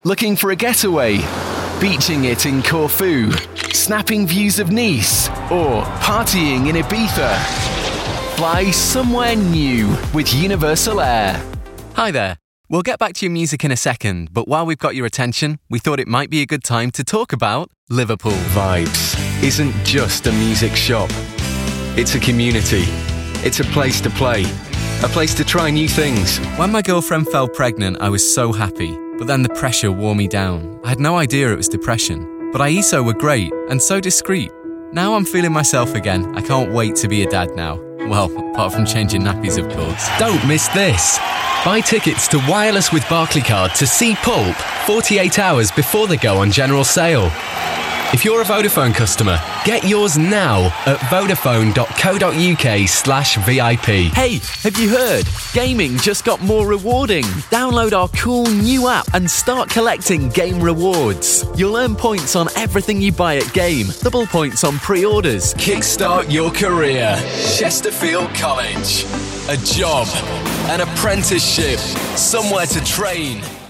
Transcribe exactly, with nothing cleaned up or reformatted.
Looking for a getaway? Beaching it in Corfu? Snapping views of Nice? Or partying in Ibiza? Fly somewhere new with Universal Air. Hi there. We'll get back to your music in a second, but while we've got your attention, we thought it might be a good time to talk about Liverpool. Vibes isn't just a music shop. It's a community. It's a place to play. A place to try new things. When my girlfriend fell pregnant, I was so happy, but then the pressure wore me down. I had no idea it was depression, but I E S O were great and so discreet. Now I'm feeling myself again. I can't wait to be a dad now. Well, apart from changing nappies, of course. Don't miss this. Buy tickets to Wireless with Barclaycard to see Pulp forty-eight hours before they go on general sale. If you're a Vodafone customer, get yours now at vodafone.co.uk slash VIP. Hey, have you heard? Gaming just got more rewarding. Download our cool new app and start collecting game rewards. You'll earn points on everything you buy at Game, double points on pre-orders. Kickstart your career. Chesterfield College. A job. An apprenticeship. Somewhere to train.